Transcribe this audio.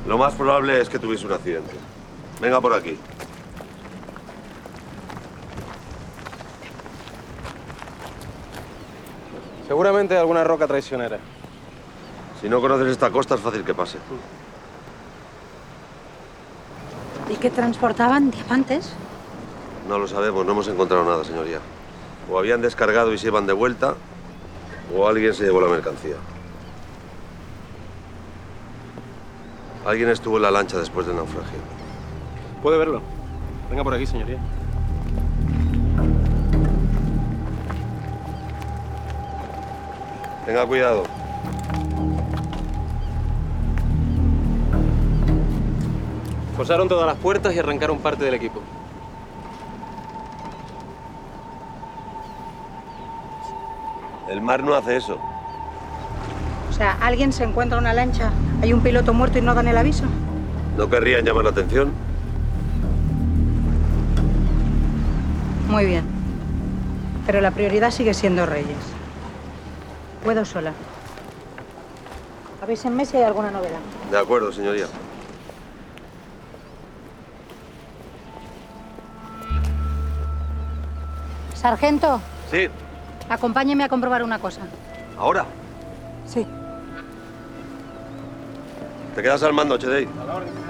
Lo más probable es que tuviese un accidente. Venga por aquí. Seguramente alguna roca traicionera. Si no conoces esta costa es fácil que pase. ¿Y qué transportaban? ¿Diamantes? No lo sabemos, no hemos encontrado nada, señoría. O habían descargado y se iban de vuelta, o alguien se llevó la mercancía. Alguien estuvo en la lancha después del naufragio. ¿Puede verlo? Venga por aquí, señoría. Tenga cuidado. Forzaron todas las puertas y arrancaron parte del equipo. El mar no hace eso. O sea, alguien se encuentra una lancha, hay un piloto muerto y no dan el aviso. ¿No querrían llamar la atención? Muy bien. Pero la prioridad sigue siendo Reyes. Puedo sola. Avísenme si hay alguna novedad. De acuerdo, señoría. Sargento, Sí. acompáñeme a comprobar una cosa. ¿Ahora? Sí. ¿Te quedas al mando, Chedey? A la orden.